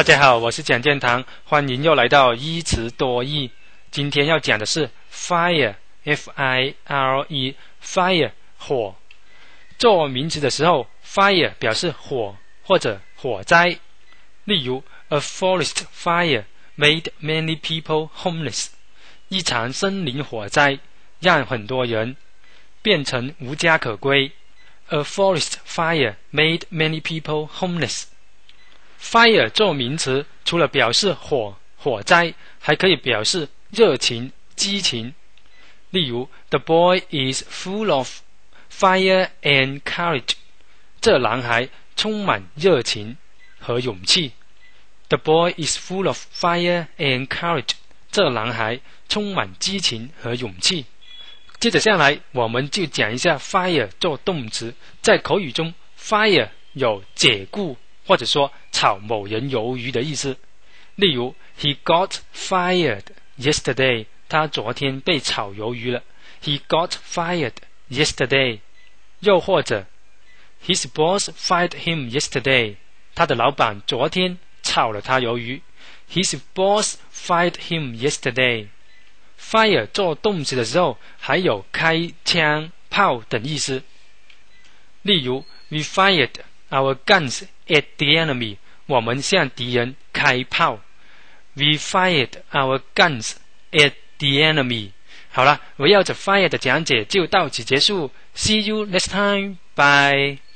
大家好，我是蒋建堂，欢迎又来到一词多义。今天要讲的是 fire F-I-R-E fire 火。做名词的时候 fire 表示火或者火灾，例如 A forest fire made many people homeless， 一场森林火灾让很多人变成无家可归。 A forest fire made many people homeless。Fire 做名词，除了表示火灾，还可以表示热情、激情。例如 The boy is full of fire and courage， 这男孩充满热情和勇气。The boy is full of fire and courage， 这男孩充满激情和勇气。接着下来，我们就讲一下 fire 做动词。在口语中 fire 有解雇或者说炒某人鱿鱼的意思。例如 He got fired yesterday， 他昨天被炒鱿鱼了。 He got fired yesterday。 又或者 His boss fired him yesterday， 他的老板昨天炒了他鱿鱼。 His boss fired him yesterday。 Fire 做动词的时候还有开枪、炮等意思。例如 We fired our guns at the enemy， 我们向敌人开炮。 We fired our guns at the enemy。 好了，围绕着 fire 的讲解就到此结束。 See you next time. Bye.